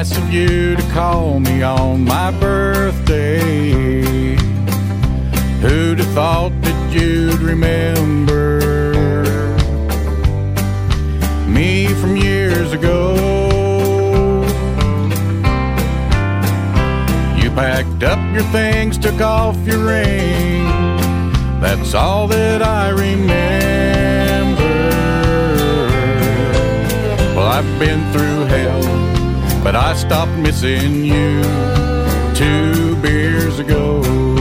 nice of you to call me on my birthday. Who'd have thought that you'd remember me from years ago? You packed up your things, took off your ring. That's all that I remember. Well, I've been through hell, but I stopped missing you 2 beers ago.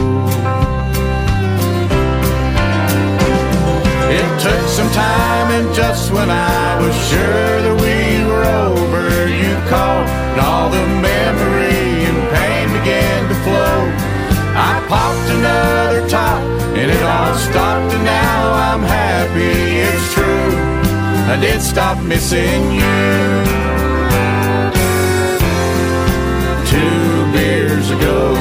It took some time, and just when I was sure that we were over, you called, and all the memory and pain began to flow. I popped another top, and it all stopped, and now I'm happy, it's true, I did stop missing you 2 beers ago.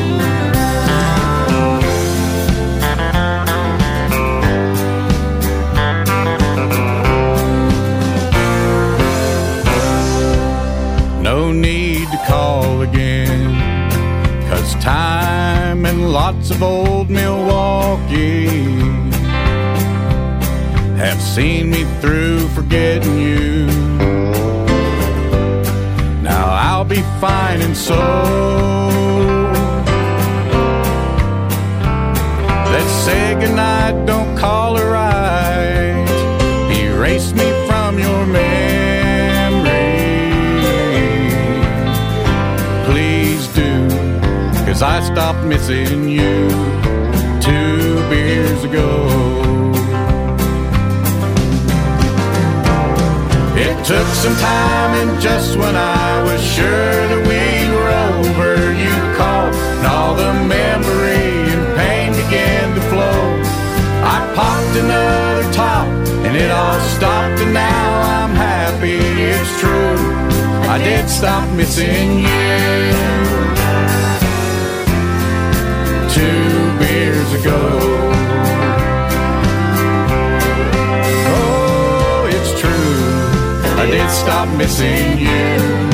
No need to call again, 'cause time and lots of old Milwaukee have seen me through forgetting you. Now I'll be fine and so let's say goodnight, don't call her right. Erase me from your memory, please do, 'cause I stopped missing you 2 beers ago. It took some time, and just when I was sure that we were over, you called, and all the memory and pain began to flow. I popped another top, and it all stopped, and now I'm happy, it's true, I did stop missing you 2 beers ago. I did stop missing you